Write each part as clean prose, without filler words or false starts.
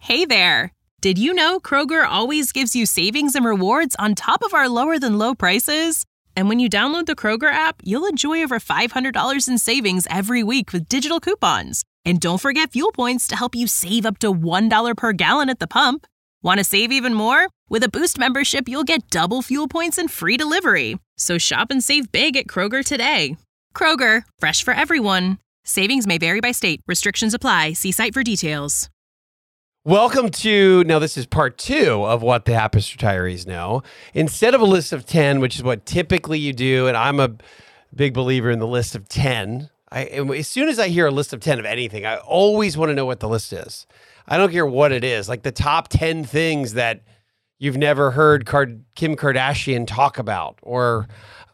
Hey there! Did you know Kroger always gives you savings and rewards on top of our lower-than-low prices? And when you download the Kroger app, you'll enjoy over $500 in savings every week with digital coupons. And don't forget fuel points to help you save up to $1 per gallon at the pump. Want to save even more? With a Boost membership, you'll get double fuel points and free delivery. So shop and save big at Kroger today. Kroger, fresh for everyone. Savings may vary by state. Restrictions apply. See site for details. Welcome to, now this is part 2 of what the happiest retirees know. Instead of a list of 10, which is what typically you do, and I'm a big believer in the list of 10. As soon as I hear a list of 10 of anything, I always want to know what the list is. I don't care what it is, like the top 10 things that you've never heard Kim Kardashian talk about, or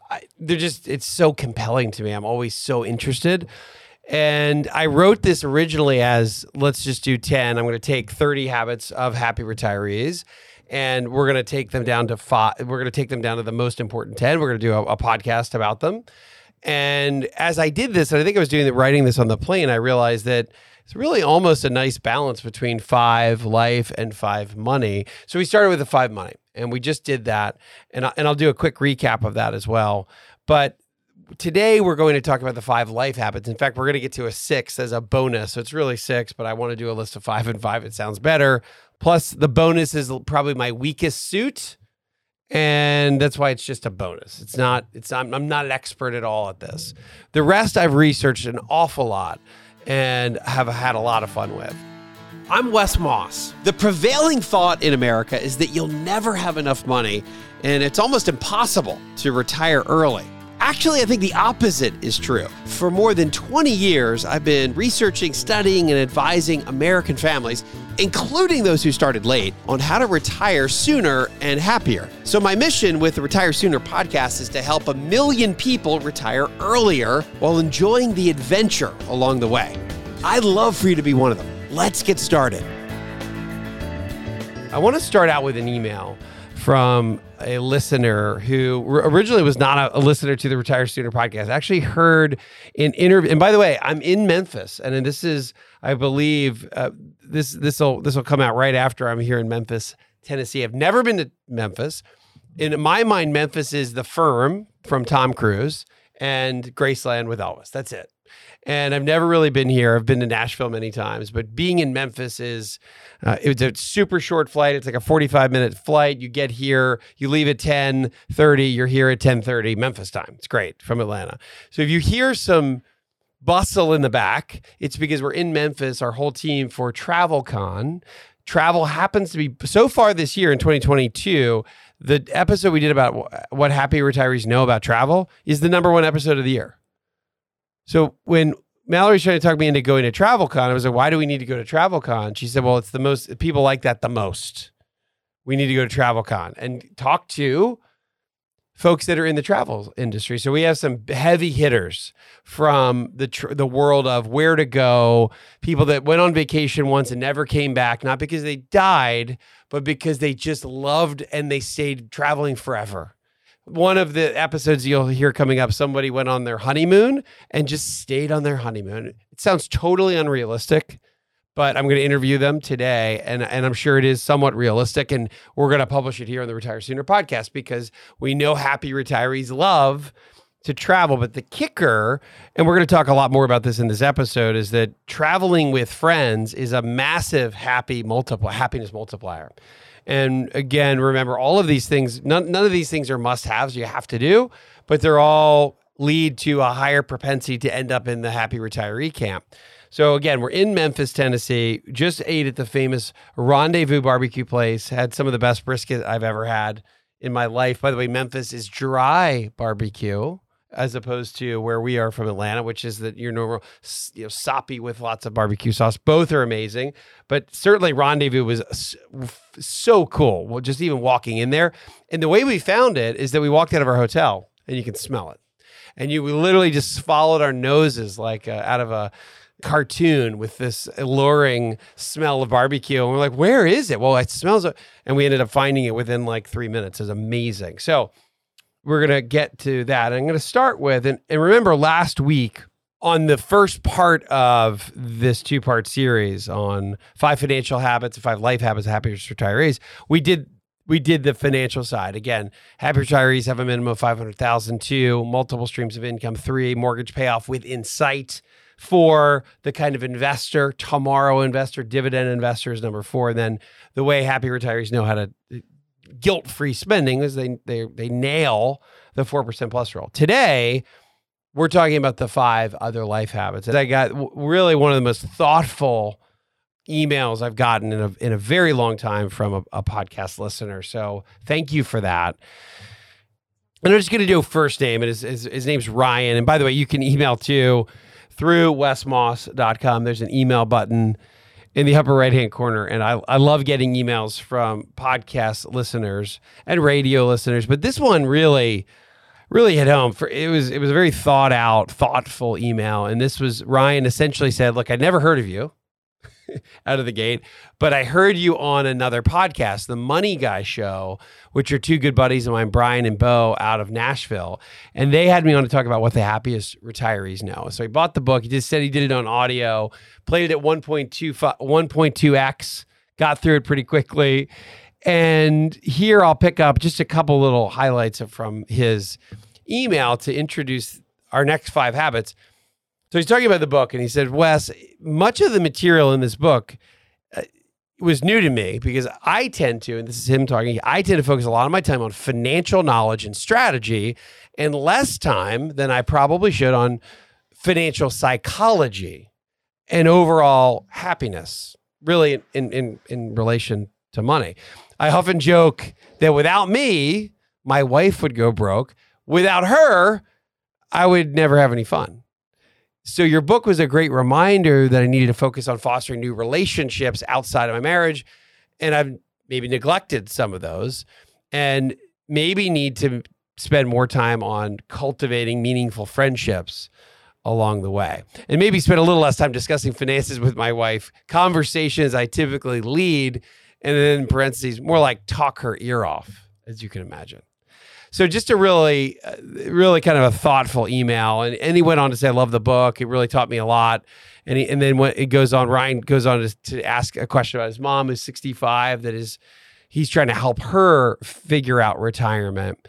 it's so compelling to me. I'm always so interested. And I wrote this originally as, let's just do 10. I'm going to take 30 habits of happy retirees, and we're going to take them down to 5. We're going to take them down to the most important 10. We're going to do a podcast about them. And as I did this, and I think I was writing this on the plane, I realized that it's really almost a nice balance between 5 life and 5 money. So we started with the 5 money, and we just did that. And I'll do a quick recap of that as well. But today, we're going to talk about the 5 life habits. In fact, we're going to get to a 6 as a bonus. So it's really 6, but I want to do a list of 5 and 5. It sounds better. Plus, the bonus is probably my weakest suit. And that's why it's just a bonus. I'm not an expert at all at this. The rest I've researched an awful lot and have had a lot of fun with. I'm Wes Moss. The prevailing thought in America is that you'll never have enough money, and it's almost impossible to retire early. Actually, I think the opposite is true. For more than 20 years, I've been researching, studying, and advising American families, including those who started late, on how to retire sooner and happier. So my mission with the Retire Sooner podcast is to help 1 million people retire earlier while enjoying the adventure along the way. I'd love for you to be one of them. Let's get started. I want to start out with an email from a listener who originally was not a listener to the Retire Sooner podcast. I actually heard an interview, and by the way, I'm in Memphis, and this is, I believe, this will come out right after I'm here in Memphis, Tennessee. I've never been to Memphis. In my mind, Memphis is The Firm from Tom Cruise and Graceland with Elvis. That's it. And I've never really been here. I've been to Nashville many times, but being in Memphis is, it's a super short flight. It's like a 45-minute flight. You get here, you leave at 10:30, you're here at 10:30 Memphis time. It's great from Atlanta. So if you hear some bustle in the back, it's because we're in Memphis, our whole team, for TravelCon. Travel happens to be, so far this year in 2022, the episode we did about what happy retirees know about travel is the #1 episode of the year. So when Mallory's trying to talk me into going to TravelCon, I was like, why do we need to go to TravelCon? She said, well, it's the most, people like that the most. We need to go to TravelCon and talk to folks that are in the travel industry. So we have some heavy hitters from the world of where to go, people that went on vacation once and never came back, not because they died, but because they just loved and they stayed traveling forever. One of the episodes you'll hear coming up, somebody went on their honeymoon and just stayed on their honeymoon. It sounds totally unrealistic, but I'm going to interview them today, and I'm sure it is somewhat realistic, and we're going to publish it here on the Retire Sooner podcast because we know happy retirees love to travel. But the kicker, and we're going to talk a lot more about this in this episode, is that traveling with friends is a massive happiness multiplier. And again, remember, all of these things, none of these things are must-haves you have to do, but they're all lead to a higher propensity to end up in the happy retiree camp. So again, we're in Memphis, Tennessee, just ate at the famous Rendezvous barbecue place, had some of the best brisket I've ever had in my life. By the way, Memphis is dry barbecue, as opposed to where we are from Atlanta, which is your normal, soppy with lots of barbecue sauce. Both are amazing, but certainly Rendezvous was so cool. Well, just even walking in there. And the way we found it is that we walked out of our hotel and you can smell it. And we literally just followed our noses like out of a cartoon with this alluring smell of barbecue. And we're like, where is it? Well, it smells, and we ended up finding it within like 3 minutes. It was amazing. So we're going to get to that. I'm going to start with, and remember last week, on the first part of this 2-part series on 5 financial habits and 5 life habits of happy retirees, we did the financial side. Again, happy retirees have a minimum of $500,000. 2, multiple streams of income. 3, mortgage payoff within sight. 4, the kind of investor, tomorrow investor, dividend investor is number 4. And then the way happy retirees know how to guilt-free spending is they nail the 4% plus rule. Today, we're talking about the 5 other life habits. And I got really one of the most thoughtful emails I've gotten in a very long time from a podcast listener. So thank you for that. And I'm just going to do a first name. And his name's Ryan. And by the way, you can email too through wesmoss.com. There's an email button in the upper right-hand corner. And I love getting emails from podcast listeners and radio listeners. But this one really hit home. It was a very thought out, thoughtful email. And this was Ryan essentially said, look, I'd never heard of you out of the gate, but I heard you on another podcast, the Money Guy Show, which are 2 good buddies of mine, Brian and Bo, out of Nashville. And they had me on to talk about what the happiest retirees know. So he bought the book. He just said he did it on audio, played it at 1.2x, got through it pretty quickly. And here I'll pick up just a couple little highlights from his email to introduce our next 5 habits. So he's talking about the book, and he said, Wes, much of the material in this book was new to me because I tend to, and this is him talking, I tend to focus a lot of my time on financial knowledge and strategy and less time than I probably should on financial psychology and overall happiness, really in relation to money. I often joke that without me, my wife would go broke. Without her, I would never have any fun. So your book was a great reminder that I needed to focus on fostering new relationships outside of my marriage. And I've maybe neglected some of those and maybe need to spend more time on cultivating meaningful friendships along the way. And maybe spend a little less time discussing finances with my wife, conversations I typically lead, and then in parentheses, more like talk her ear off, as you can imagine. So just a really kind of a thoughtful email. And he went on to say, I love the book. It really taught me a lot. And then when it goes on, Ryan goes on to ask a question about his mom, who's 65, he's trying to help her figure out retirement.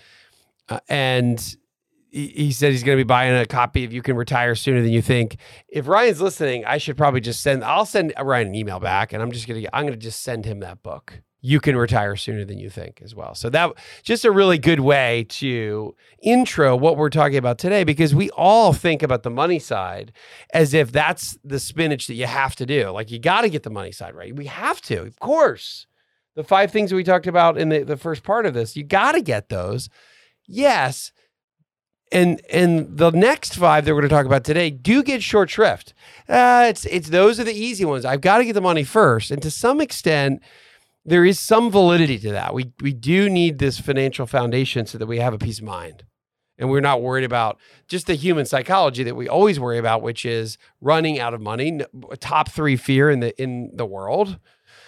And he said he's going to be buying a copy of You Can Retire Sooner Than You Think. If Ryan's listening, I should probably I'll send Ryan an email back, and I'm going to just send him that book. You Can Retire Sooner Than You Think as well. So that just a really good way to intro what we're talking about today, because we all think about the money side as if that's the spinach that you have to do. Like you got to get the money side right. We have to, of course. The 5 things that we talked about in the first part of this, you got to get those. Yes. And the next 5 that we're going to talk about today do get short shrift. It's those are the easy ones. I've got to get the money first. And to some extent, there is some validity to that. We do need this financial foundation so that we have a peace of mind. And we're not worried about just the human psychology that we always worry about, which is running out of money, top 3 fear in the world.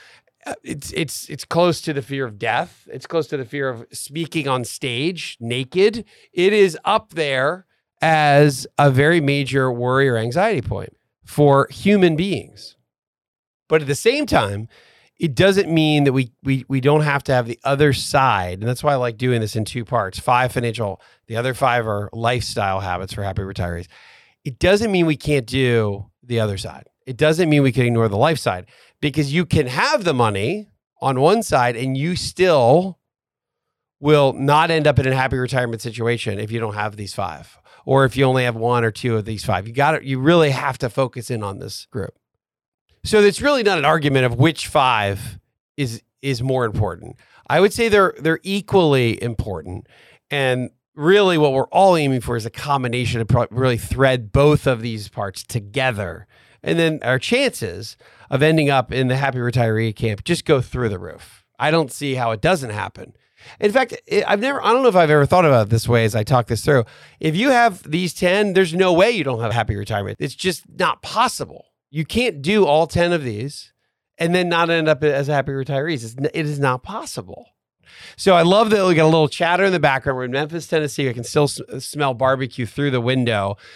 It's close to the fear of death. It's close to the fear of speaking on stage naked. It is up there as a very major worry or anxiety point for human beings. But at the same time, it doesn't mean that we don't have to have the other side. And that's why I like doing this in 2 parts. 5 financial, the other 5 are lifestyle habits for happy retirees. It doesn't mean we can't do the other side. It doesn't mean we can ignore the life side, because you can have the money on one side and you still will not end up in a happy retirement situation if you don't have these 5, or if you only have 1 or 2 of these 5. You really have to focus in on this group. So it's really not an argument of which 5 is more important. I would say they're equally important. And really what we're all aiming for is a combination to really thread both of these parts together. And then our chances of ending up in the happy retiree camp just go through the roof. I don't see how it doesn't happen. In fact, I don't know if I've ever thought about it this way as I talk this through. If you have these 10, there's no way you don't have happy retirement. It's just not possible. You can't do all 10 of these and then not end up as happy retirees. It is not possible. So I love that we got a little chatter in the background. We're in Memphis, Tennessee. I can still smell barbecue through the window.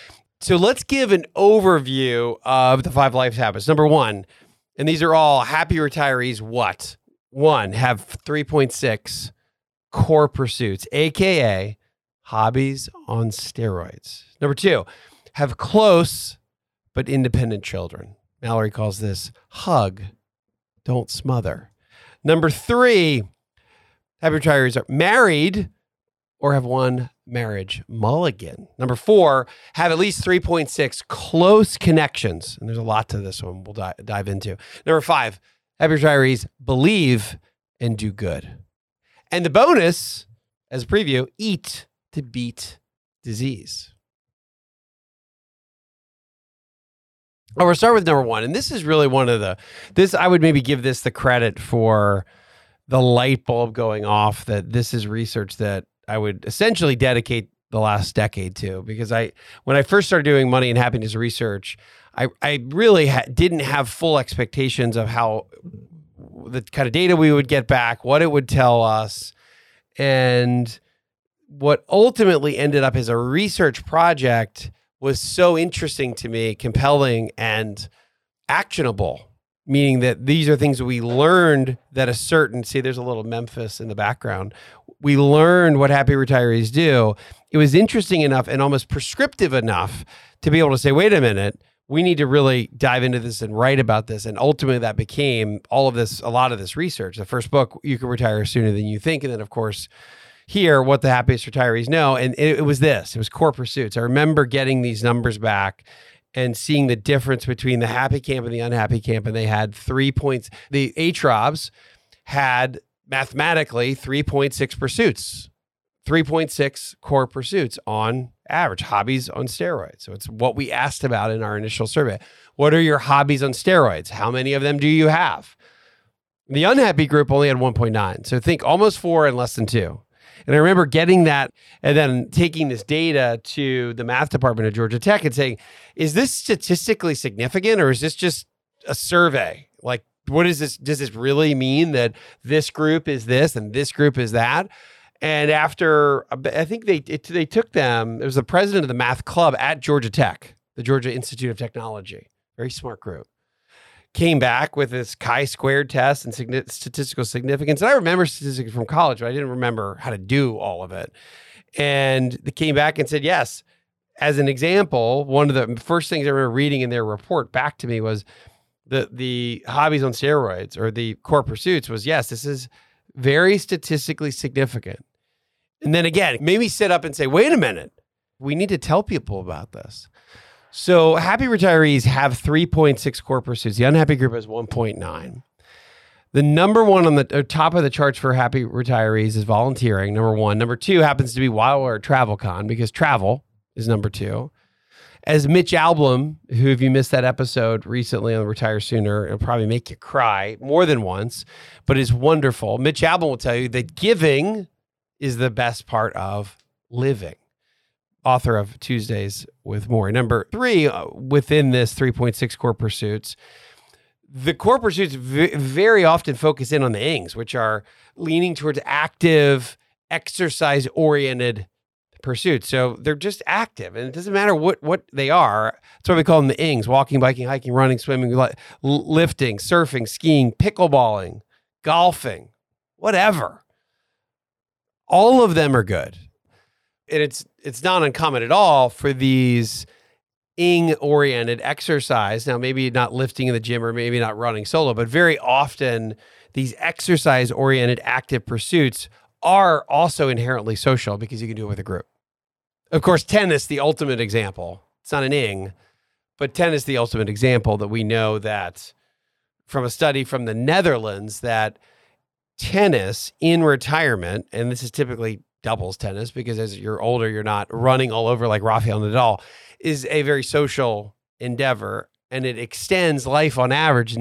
So let's give an overview of the 5 life habits. Number 1, and these are all happy retirees. What? 1, have 3.6 core pursuits, AKA hobbies on steroids. Number 2, have close but independent children. Mallory calls this hug, don't smother. Number 3, happy retirees are married or have one marriage mulligan. Number 4, have at least 3.6 close connections. And there's a lot to this one we'll dive into. Number 5, happy retirees believe and do good. And the bonus, as a preview, eat to beat disease. Well, we'll start with number 1. And this is really one of I would maybe give this the credit for the light bulb going off, that this is research that I would essentially dedicate the last decade to, because when I first started doing money and happiness research, I really didn't have full expectations of how the kind of data we would get back, what it would tell us, and what ultimately ended up as a research project was so interesting to me, compelling, and actionable. Meaning that these are things that we learned that there's a little Memphis in the background. We learned what happy retirees do. It was interesting enough and almost prescriptive enough to be able to say, wait a minute, we need to really dive into this and write about this. And ultimately that became a lot of this research. The first book, You Can Retire Sooner Than You Think. And then of course, here, What the Happiest Retirees Know. And it was core pursuits. I remember getting these numbers back and seeing the difference between the happy camp and the unhappy camp. And they had 3 points. The HROBs had mathematically 3.6 pursuits, 3.6 core pursuits on average, hobbies on steroids. So it's what we asked about in our initial survey. What are your hobbies on steroids? How many of them do you have? The unhappy group only had 1.9. So think almost 4 and less than 2. And I remember getting that and then taking this data to the math department at Georgia Tech and saying, is this statistically significant or is this just a survey? Like, what is this? Does this really mean that this group is this and this group is that? And after, I think they took them, there was the president of the math club at Georgia Tech, the Georgia Institute of Technology, very smart group, came back with this chi-squared test and statistical significance. And I remember statistics from college, but I didn't remember how to do all of it. And they came back and said, yes, as an example, one of the first things I remember reading in their report back to me was the hobbies on steroids or the core pursuits was, yes, this is very statistically significant. And then again, made me sit up and say, wait a minute, we need to tell people about this. So happy retirees have 3.6 core pursuits. The unhappy group has 1.9. The number 1 on the top of the charts for happy retirees is volunteering, number 1. Number 2 happens to be WildWire TravelCon, because travel is number 2. As Mitch Albom, who, if you missed that episode recently on Retire Sooner, it'll probably make you cry more than once, but is wonderful. Mitch Albom will tell you that giving is the best part of living. Author of Tuesdays with More. Number 3, within this 3.6 core pursuits, the core pursuits very often focus in on the ings, which are leaning towards active, exercise-oriented pursuits. So they're just active, and it doesn't matter what they are. That's why we call them the ings: walking, biking, hiking, running, swimming, lifting, surfing, skiing, pickleballing, golfing, whatever. All of them are good. And it's not uncommon at all for these ing-oriented exercise. Now, maybe not lifting in the gym or maybe not running solo, but very often these exercise-oriented active pursuits are also inherently social because you can do it with a group. Of course, tennis, the ultimate example. It's not an ing, but tennis, the ultimate example that we know that from a study from the Netherlands that tennis in retirement, and this is typically doubles tennis because as you're older, you're not running all over like Rafael Nadal, is a very social endeavor, and it extends life on average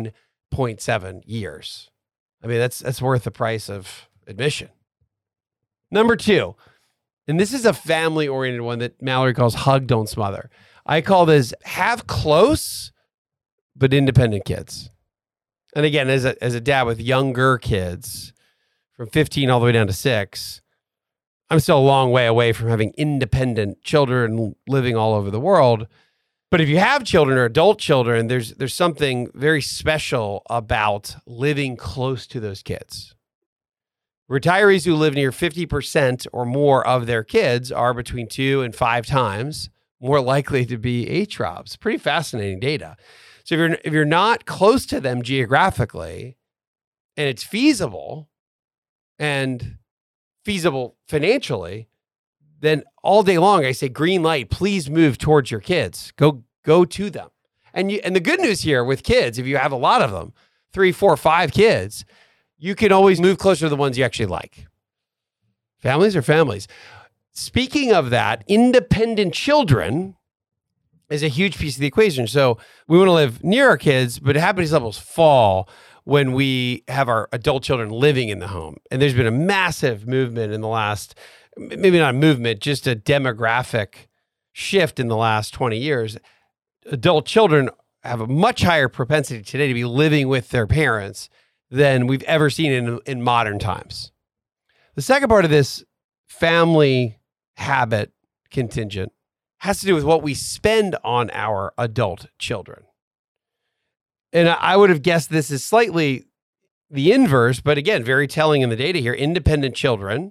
9.7 years. I mean, that's worth the price of admission. Number 2, and this is a family-oriented one that Mallory calls hug, don't smother. I call this have close but independent kids. And again, as a dad with younger kids from 15 all the way down to 6, I'm still a long way away from having independent children living all over the world. But if you have children or adult children, there's something very special about living close to those kids. Retirees who live near 50% or more of their kids are between 2 and 5 times more likely to be ATROBs. Pretty fascinating data. So if you're not close to them geographically, and it's feasible and feasible financially, then all day long I say, green light, please move towards your kids. Go to them. And the good news here with kids, if you have a lot of them, 3, 4, 5 kids, you can always move closer to the ones you actually like. Families are families. Speaking of that, independent children is a huge piece of the equation. So we want to live near our kids, but happiness levels fall when we have our adult children living in the home. And there's been a massive movement in the last, maybe not a movement, just a demographic shift in the last 20 years. Adult children have a much higher propensity today to be living with their parents than we've ever seen in modern times. The second part of this family habit contingent has to do with what we spend on our adult children. And I would have guessed this is slightly the inverse, but again, very telling in the data here. Independent children,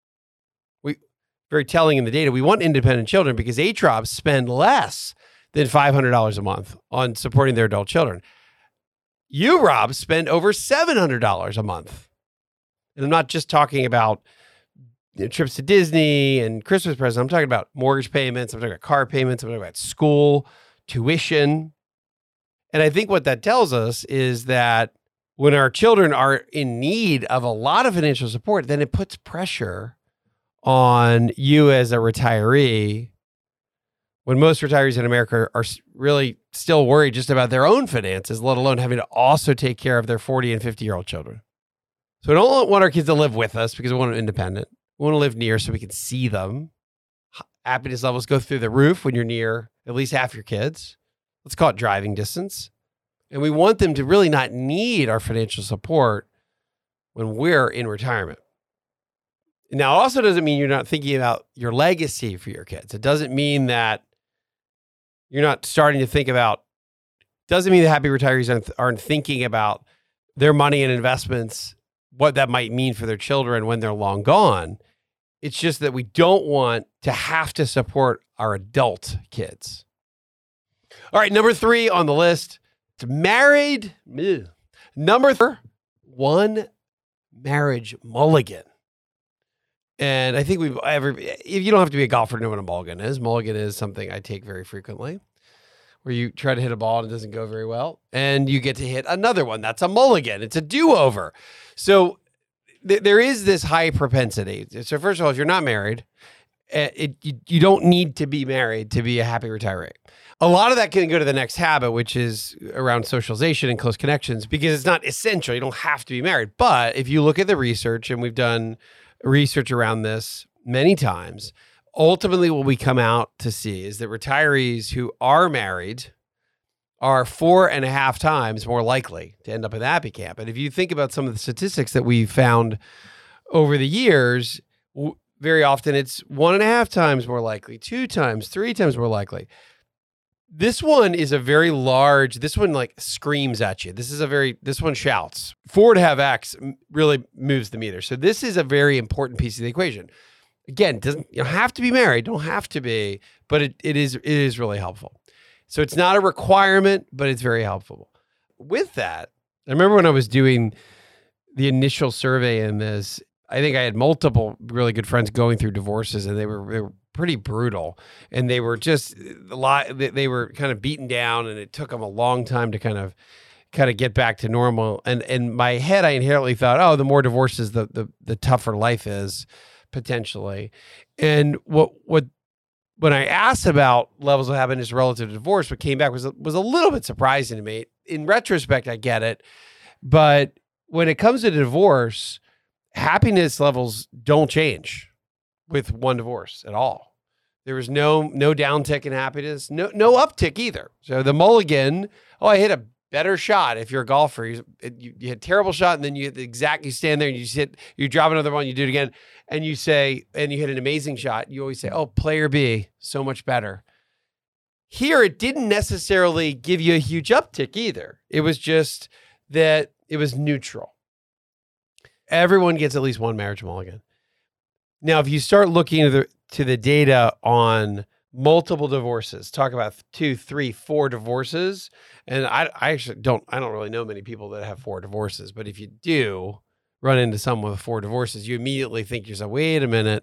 very telling in the data. We want independent children because ATROBs spend less than $500 a month on supporting their adult children. UROBs spend over $700 a month. And I'm not just talking about trips to Disney and Christmas presents. I'm talking about mortgage payments. I'm talking about car payments. I'm talking about school, tuition. And I think what that tells us is that when our children are in need of a lot of financial support, then it puts pressure on you as a retiree, when most retirees in America are really still worried just about their own finances, let alone having to also take care of their 40 and 50-year-old children. So we don't want our kids to live with us because we want them independent. We want to live near so we can see them. Happiness levels go through the roof when you're near at least half your kids. Let's call it driving distance. And we want them to really not need our financial support when we're in retirement. Now, it also doesn't mean you're not thinking about your legacy for your kids. It doesn't mean that you're not starting to think about, doesn't mean the happy retirees aren't thinking about their money and investments, what that might mean for their children when they're long gone. It's just that we don't want to have to support our adult kids. All right, number 3 on the list, it's married. Number 3, one marriage mulligan. And I think if you don't have to be a golfer to know what a mulligan is. Mulligan is something I take very frequently, where you try to hit a ball and it doesn't go very well, and you get to hit another one. That's a mulligan. It's a do-over. So there is this high propensity. So first of all, if you're not married, you don't need to be married to be a happy retiree. A lot of that can go to the next habit, which is around socialization and close connections, because it's not essential. You don't have to be married. But if you look at the research, and we've done research around this many times, ultimately what we come out to see is that retirees who are married are 4.5 times more likely to end up in the happy camp. And if you think about some of the statistics that we've found over the years, very often it's 1.5 times more likely, 2 times, 3 times more likely. This one is a very large, this one like screams at you. This one shouts. 4.5x really moves the meter. So this is a very important piece of the equation. Again, you don't have to be married, don't have to be, but it is really helpful. So it's not a requirement, but it's very helpful. With that, I remember when I was doing the initial survey in this, I think I had multiple really good friends going through divorces, and they were pretty brutal, and they were just a lot. They were kind of beaten down, and it took them a long time to kind of get back to normal. And in my head, I inherently thought, oh, the more divorces, the tougher life is potentially. And when I asked about levels of happiness relative to divorce, what came back was a little bit surprising to me. In retrospect, I get it, but when it comes to divorce, happiness levels don't change with one divorce at all. There was no downtick in happiness, no uptick either. So the mulligan, I hit a better shot if you're a golfer. You hit a terrible shot, and then you stand there and you drop another one, you do it again, and you hit an amazing shot. You always say, oh, player B, so much better. Here, it didn't necessarily give you a huge uptick either. It was just that it was neutral. Everyone gets at least one marriage mulligan. Now, if you start looking to the data on multiple divorces, talk about 2, 3, 4 divorces. And I don't really know many people that have 4 divorces, but if you do run into someone with 4 divorces, you immediately think to yourself, wait a minute.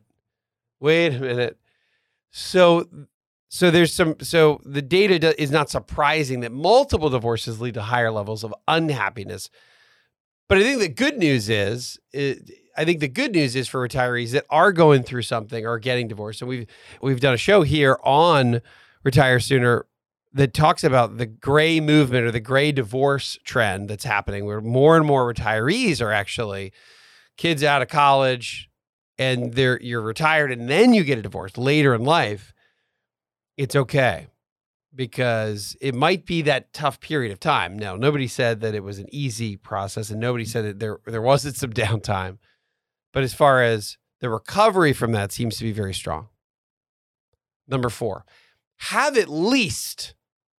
So the data is not surprising that multiple divorces lead to higher levels of unhappiness. But I think the good news is for retirees that are going through something or getting divorced. And we've done a show here on Retire Sooner that talks about the gray movement or the gray divorce trend that's happening, where more and more retirees are actually kids out of college and you're retired and then you get a divorce later in life. It's okay, because it might be that tough period of time. Now, nobody said that it was an easy process, and nobody said that there wasn't some downtime. But as far as the recovery from that seems to be very strong. Number 4, have at least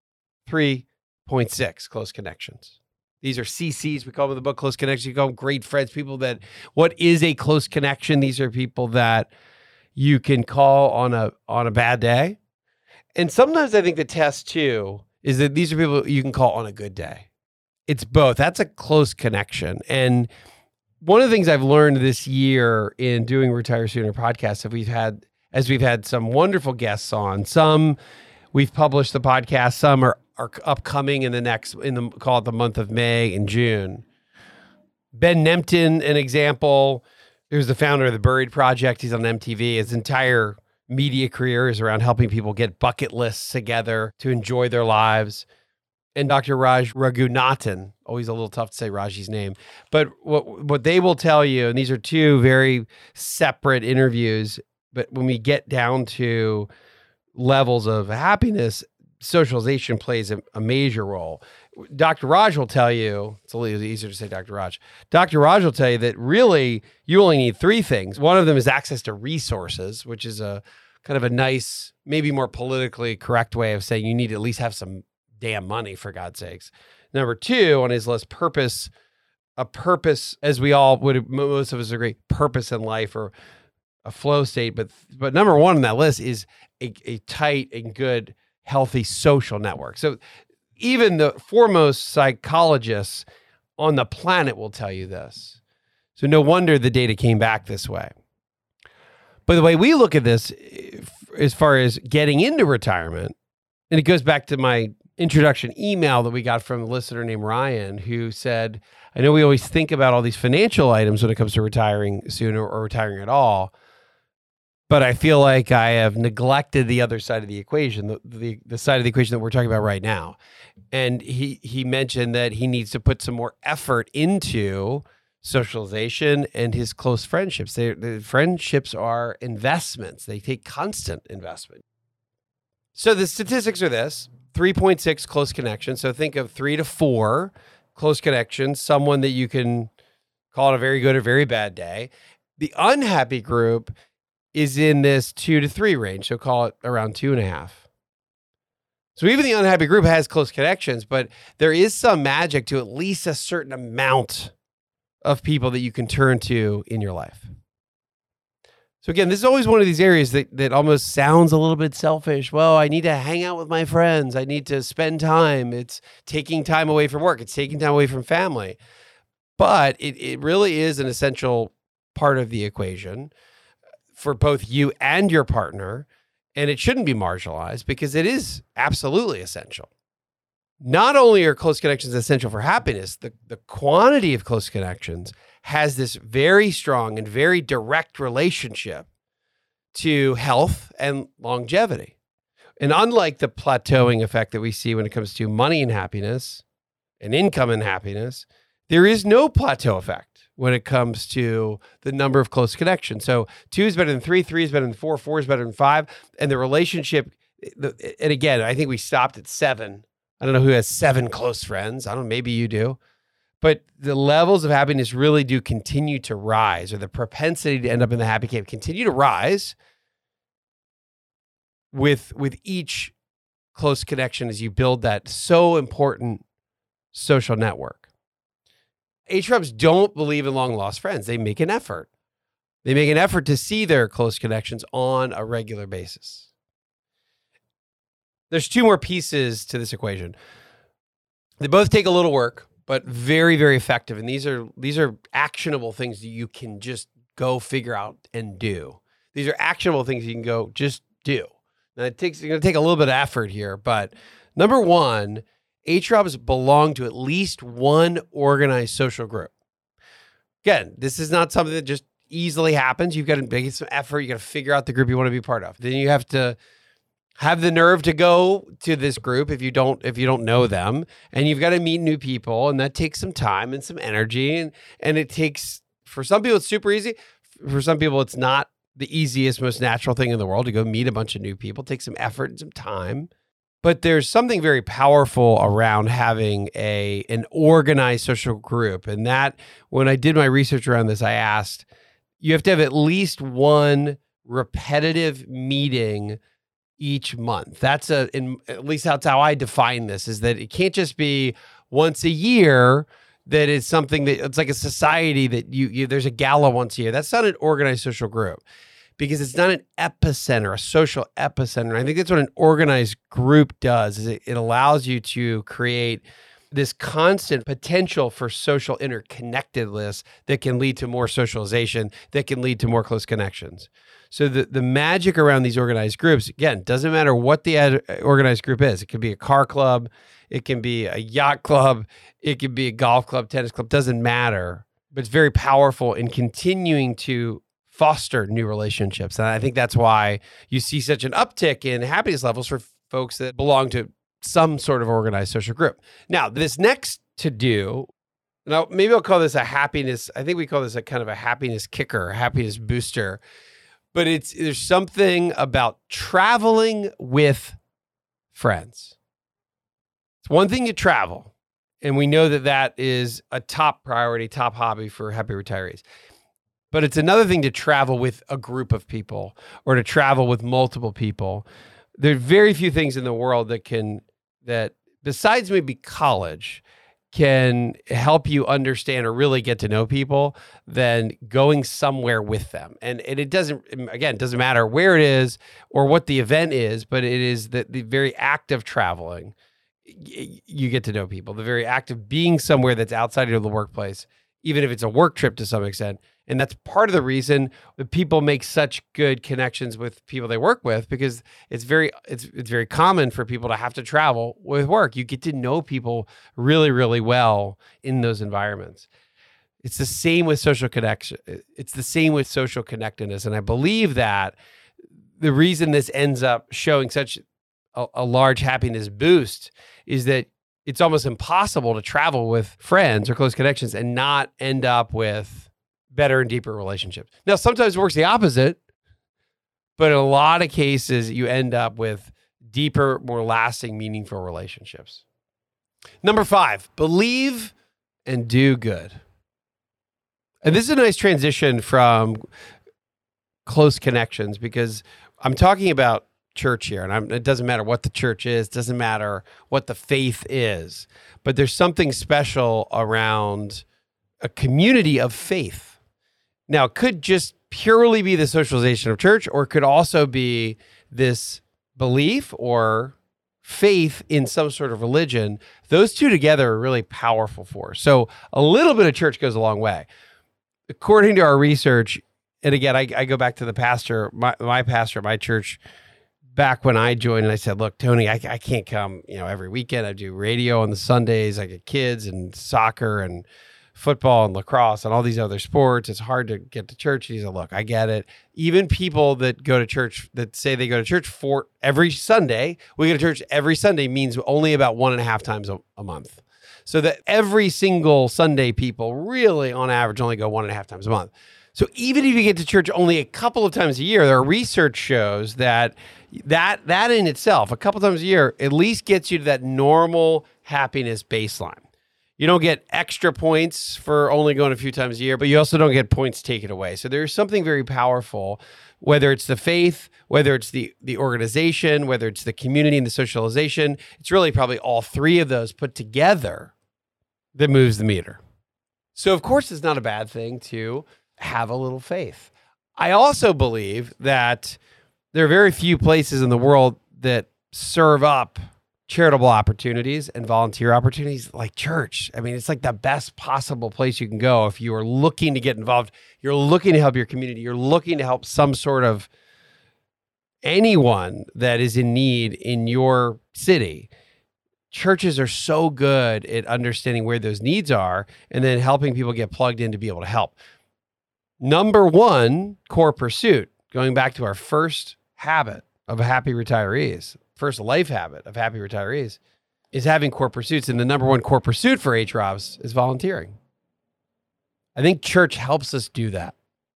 3.6 close connections. These are CCs. We call them in the book close connections. You call them great friends, what is a close connection? These are people that you can call on a bad day. And sometimes I think the test too is that these are people you can call on a good day. It's both. That's a close connection. And one of the things I've learned this year in doing Retire Sooner podcasts, as we've had some wonderful guests on, some we've published the podcast, some are upcoming call it the month of May and June. Ben Nemtin, an example, who's the founder of the Buried Project. He's on MTV. His entire media career is around helping people get bucket lists together to enjoy their lives. And Dr. Raj Raghunathan, always a little tough to say Raji's name, but what they will tell you, and these are 2 very separate interviews, but when we get down to levels of happiness, socialization plays a major role. Dr. Raj will tell you, it's a little easier to say Dr. Raj. Dr. Raj will tell you that really you only need 3 things. One of them is access to resources, which is a kind of a nice, maybe more politically correct way of saying you need to at least have some damn money, for God's sakes. Number 2 on his list, a purpose, as we all would, most of us agree, purpose in life or a flow state. But number 1 on that list is a tight and good, healthy social network. So even the foremost psychologists on the planet will tell you this. So no wonder the data came back this way. But the way we look at this, as far as getting into retirement, and it goes back to my introduction email that we got from a listener named Ryan, who said, I know we always think about all these financial items when it comes to retiring sooner or retiring at all, but I feel like I have neglected the other side of the equation, the side of the equation that we're talking about right now. And he mentioned that he needs to put some more effort into socialization and his close friendships. The friendships are investments. They take constant investment. So the statistics are this: 3.6 close connections. So think of 3 to 4 close connections, someone that you can call it a very good or very bad day. The unhappy group is in this 2 to 3 range. So call it around 2.5. So even the unhappy group has close connections, but there is some magic to at least a certain amount of people that you can turn to in your life. So again, this is always one of these areas that almost sounds a little bit selfish. Well, I need to hang out with my friends. I need to spend time. It's taking time away from work. It's taking time away from family. But it really is an essential part of the equation for both you and your partner. And it shouldn't be marginalized because it is absolutely essential. Not only are close connections essential for happiness, the quantity of close connections has this very strong and very direct relationship to health and longevity. And unlike the plateauing effect that we see when it comes to money and happiness and income and happiness, there is no plateau effect when it comes to the number of close connections. So 2 is better than 3, 3 is better than 4, 4 is better than 5. And the relationship, and again, I think we stopped at 7 I don't know who has 7 close friends. I don't know, maybe you do. But the levels of happiness really do continue to rise, or the propensity to end up in the happy camp continue to rise with each close connection as you build that so important social network. H-Rubs don't believe in long lost friends. They make an effort. They make an effort to see their close connections on a regular basis. There's 2 more pieces to this equation. They both take a little work, but very, very effective. And these are actionable things that you can just go figure out and do. These are actionable things you can go just do. Now it's going to take a little bit of effort here, but number 1, H-Rubs belong to at least one organized social group. Again, this is not something that just easily happens. You've got to make some effort. You got to figure out the group you want to be part of. Then you have to have the nerve to go to this group if you don't know them, and you've got to meet new people, and that takes some time and some energy, and it takes, for some people it's super easy. For some people it's not the easiest, most natural thing in the world to go meet a bunch of new people. It takes some effort and some time. But there's something very powerful around having an organized social group. And that, when I did my research around this, I asked, you have to have at least one repetitive meeting each month. At least that's how I define this, is that it can't just be once a year. That is something that it's like a society that there's a gala once a year. That's not an organized social group, because it's not an epicenter, a social epicenter. I think that's what an organized group does, is it allows you to create this constant potential for social interconnectedness that can lead to more socialization, that can lead to more close connections. So the magic around these organized groups, again, doesn't matter what the organized group is. It could be a car club, it can be a yacht club, it could be a golf club, tennis club, doesn't matter. But it's very powerful in continuing to foster new relationships. And I think that's why you see such an uptick in happiness levels for folks that belong to some sort of organized social group. Now, this next to do, now maybe I'll call this a happiness, I think we call this a kind of a happiness kicker, a happiness booster. But there's something about traveling with friends. It's one thing to travel, and we know that is a top priority, top hobby for happy retirees. But it's another thing to travel with a group of people, or to travel with multiple people. There are very few things in the world that besides maybe college, can help you understand or really get to know people than going somewhere with them. And it doesn't matter where it is or what the event is, but it is the very act of traveling. You get to know people. The very act of being somewhere that's outside of the workplace, even if it's a work trip to some extent. And that's part of the reason that people make such good connections with people they work with, because it's very common for people to have to travel with work. You get to know people really, really well in those environments. It's the same with social connection. It's the same with social connectedness. And I believe that the reason this ends up showing such a large happiness boost is that it's almost impossible to travel with friends or close connections and not end up with better and deeper relationships. Now, sometimes it works the opposite, but in a lot of cases, you end up with deeper, more lasting, meaningful relationships. Number 5, believe and do good. And this is a nice transition from close connections, because I'm talking about church here, and it doesn't matter what the church is, doesn't matter what the faith is, but there's something special around a community of faith. Now, it could just purely be the socialization of church, or it could also be this belief or faith in some sort of religion. Those two together are really powerful for us. So a little bit of church goes a long way. According to our research, and again, I go back to the pastor, my pastor at my church, back when I joined, and I said, look, Tony, I can't come, every weekend. I do radio on the Sundays. I get kids and soccer and football and lacrosse and all these other sports. It's hard to get to church. He said, look, I get it. Even people that go to church, that say they go to church for every Sunday, we go to church every Sunday means only about 1.5 times a month. So that every single Sunday people really on average only go 1.5 times a month. So even if you get to church only a couple of times a year, our research shows that that in itself, a couple times a year, at least gets you to that normal happiness baseline. You don't get extra points for only going a few times a year, but you also don't get points taken away. So there's something very powerful, whether it's the faith, whether it's the organization, whether it's the community and the socialization. It's really probably all three of those put together that moves the meter. So of course, it's not a bad thing to have a little faith. I also believe that there are very few places in the world that serve up charitable opportunities and volunteer opportunities like church. I mean, it's like the best possible place you can go if you are looking to get involved. You're looking to help your community. You're looking to help some sort of anyone that is in need in your city. Churches are so good at understanding where those needs are and then helping people get plugged in to be able to help. Number one core pursuit, going back to our first habit of happy retirees, first life habit of happy retirees, is having core pursuits. And the number one core pursuit for HROVs is volunteering. I think church helps us do that.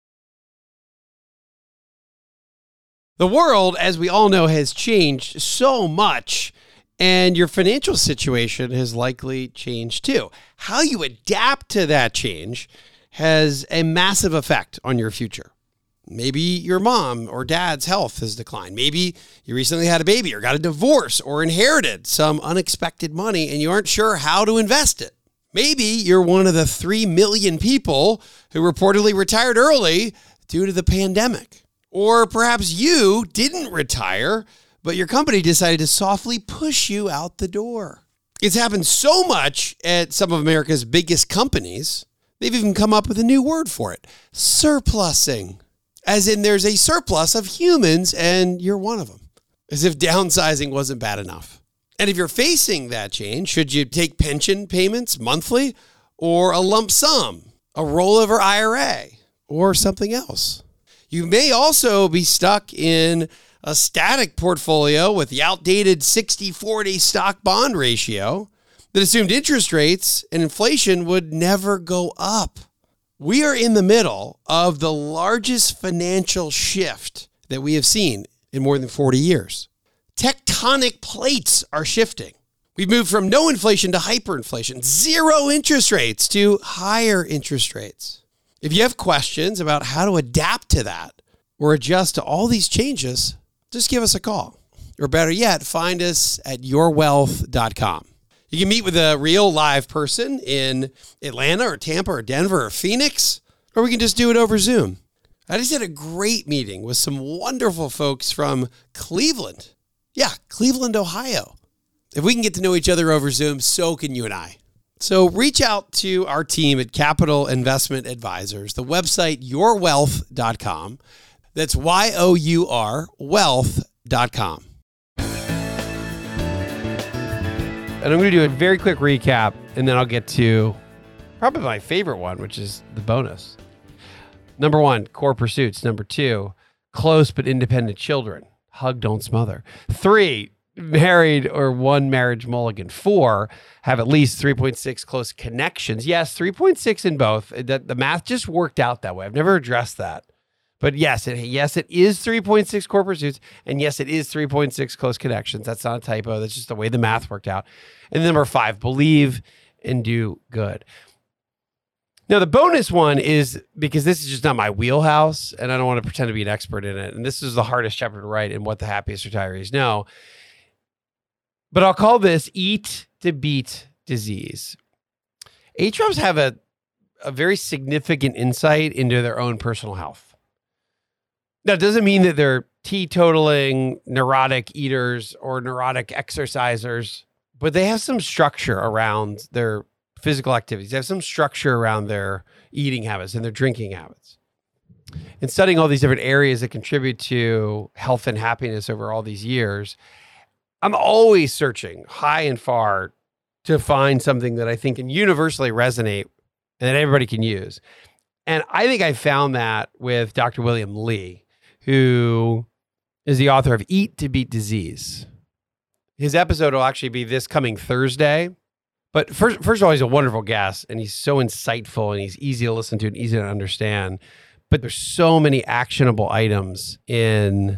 The world, as we all know, has changed so much, and your financial situation has likely changed too. How you adapt to that change has a massive effect on your future. Maybe your mom or dad's health has declined. Maybe you recently had a baby or got a divorce or inherited some unexpected money and you aren't sure how to invest it. Maybe you're one of the 3 million people who reportedly retired early due to the pandemic. Or perhaps you didn't retire, but your company decided to softly push you out the door. It's happened so much at some of America's biggest companies, they've even come up with a new word for it: surplusing. As in there's a surplus of humans and you're one of them. As if downsizing wasn't bad enough. And if you're facing that change, should you take pension payments monthly or a lump sum, a rollover IRA, or something else? You may also be stuck in a static portfolio with the outdated 60-40 stock bond ratio that assumed interest rates and inflation would never go up. We are in the middle of the largest financial shift that we have seen in more than 40 years. Tectonic plates are shifting. We've moved from no inflation to hyperinflation, zero interest rates to higher interest rates. If you have questions about how to adapt to that or adjust to all these changes, just give us a call. Or better yet, find us at yourwealth.com. You can meet with a real live person in Atlanta or Tampa or Denver or Phoenix, or we can just do it over Zoom. I just had a great meeting with some wonderful folks from Cleveland. Yeah, Cleveland, Ohio. If we can get to know each other over Zoom, so can you and I. So reach out to our team at Capital Investment Advisors, the website yourwealth.com. That's YOUR wealth.com. And I'm going to do a very quick recap, and then I'll get to probably my favorite one, which is the bonus. Number one, core pursuits. Number two, close but independent children. Hug, don't smother. 3, married or one marriage mulligan. 4, have at least 3.6 close connections. Yes, 3.6 in both. The math just worked out that way. I've never addressed that. But yes, it is 3.6 core pursuits, and yes, it is 3.6 close connections. That's not a typo. That's just the way the math worked out. And number 5, believe and do good. Now, the bonus one is, because this is just not my wheelhouse, and I don't want to pretend to be an expert in it, and this is the hardest chapter to write in What the Happiest Retirees Know, but I'll call this Eat to Beat Disease. HROVs have a very significant insight into their own personal health. That doesn't mean that they're teetotaling, neurotic eaters or neurotic exercisers, but they have some structure around their physical activities. They have some structure around their eating habits and their drinking habits. And studying all these different areas that contribute to health and happiness over all these years, I'm always searching high and far to find something that I think can universally resonate and that everybody can use. And I think I found that with Dr. William Li, who is the author of Eat to Beat Disease. His episode will actually be this coming Thursday. But first of all, he's a wonderful guest, and he's so insightful, and he's easy to listen to and easy to understand. But there's so many actionable items in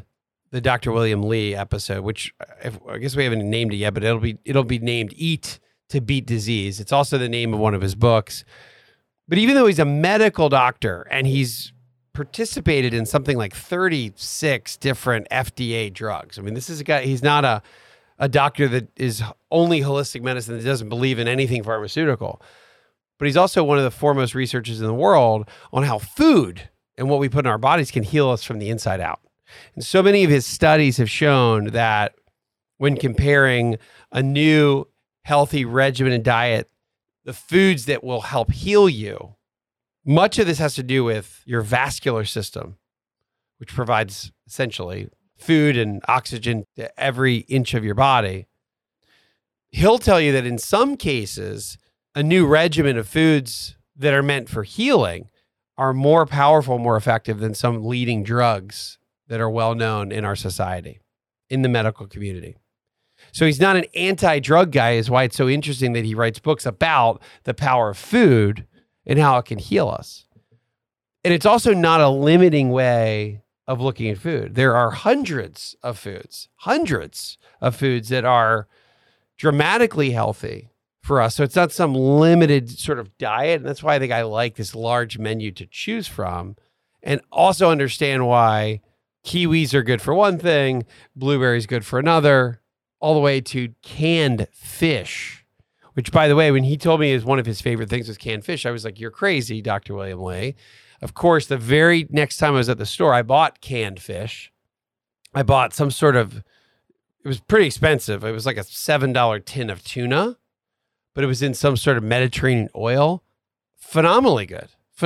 the Dr. William Li episode, which I guess we haven't named it yet, but it'll be named Eat to Beat Disease. It's also the name of one of his books. But even though he's a medical doctor and he's participated in something like 36 different FDA drugs. I mean, this is a guy, he's not a doctor that is only holistic medicine, that doesn't believe in anything pharmaceutical. But he's also one of the foremost researchers in the world on how food and what we put in our bodies can heal us from the inside out. And so many of his studies have shown that when comparing a new healthy regimen and diet, the foods that will help heal you, much of this has to do with your vascular system, which provides essentially food and oxygen to every inch of your body. He'll tell you that in some cases, a new regimen of foods that are meant for healing are more powerful, more effective than some leading drugs that are well known in our society, in the medical community. So he's not an anti-drug guy, is why it's so interesting that he writes books about the power of food and how it can heal us. And it's also not a limiting way of looking at food. There are hundreds of foods that are dramatically healthy for us. So it's not some limited sort of diet. And that's why I think I like this large menu to choose from, and also understand why kiwis are good for one thing, blueberries good for another, all the way to canned fish. Which, by the way, when he told me is one of his favorite things was canned fish, I was like, you're crazy, Dr. William Li. Of course, the very next time I was at the store, I bought canned fish. I bought some sort of, it was pretty expensive. It was like a $7 tin of tuna, but it was in some sort of Mediterranean oil. Phenomenally good.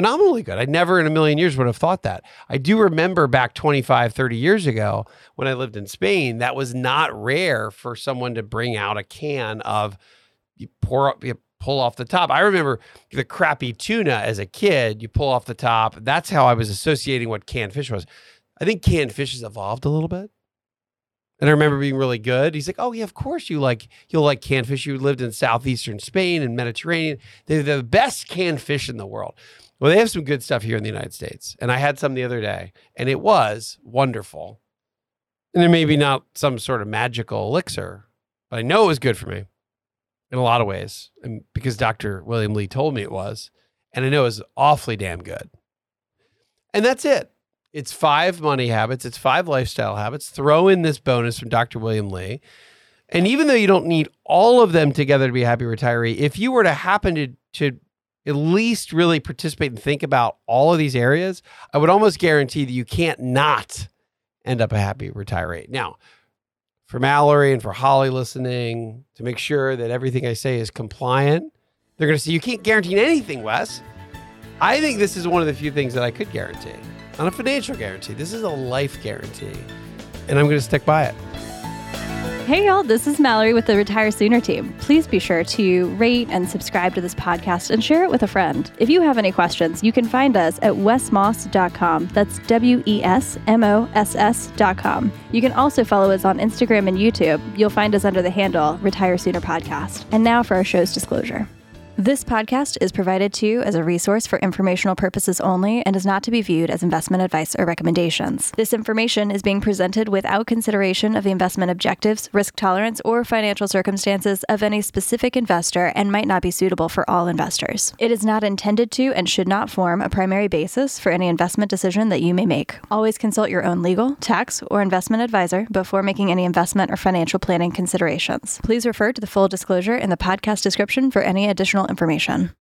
I never in a million years would have thought that. I do remember back 25, 30 years ago when I lived in Spain, that was not rare for someone to bring out a can of, you pull off the top. I remember the crappy tuna as a kid, you pull off the top. That's how I was associating what canned fish was. I think canned fish has evolved a little bit. And I remember being really good. He's like, oh yeah, of course you'll like canned fish. You lived in southeastern Spain and Mediterranean. They're the best canned fish in the world. Well, they have some good stuff here in the United States. And I had some the other day and it was wonderful. And there may be not some sort of magical elixir, but I know it was good for me. In a lot of ways, and because Dr. William Li told me it was, and I know it was awfully damn good. And that's it. It's 5 money habits. It's 5 lifestyle habits. Throw in this bonus from Dr. William Li. And even though you don't need all of them together to be a happy retiree, if you were to happen to at least really participate and think about all of these areas, I would almost guarantee that you can't not end up a happy retiree. Now, for Mallory and for Holly listening, to make sure that everything I say is compliant, they're going to say, you can't guarantee anything, Wes. I think this is one of the few things that I could guarantee. Not a financial guarantee. This is a life guarantee. And I'm going to stick by it. Hey y'all, this is Mallory with the Retire Sooner team. Please be sure to rate and subscribe to this podcast and share it with a friend. If you have any questions, you can find us at wesmoss.com. That's WESMOSS.com. You can also follow us on Instagram and YouTube. You'll find us under the handle Retire Sooner Podcast. And now for our show's disclosure. This podcast is provided to you as a resource for informational purposes only and is not to be viewed as investment advice or recommendations. This information is being presented without consideration of the investment objectives, risk tolerance, or financial circumstances of any specific investor and might not be suitable for all investors. It is not intended to and should not form a primary basis for any investment decision that you may make. Always consult your own legal, tax, or investment advisor before making any investment or financial planning considerations. Please refer to the full disclosure in the podcast description for any additional information.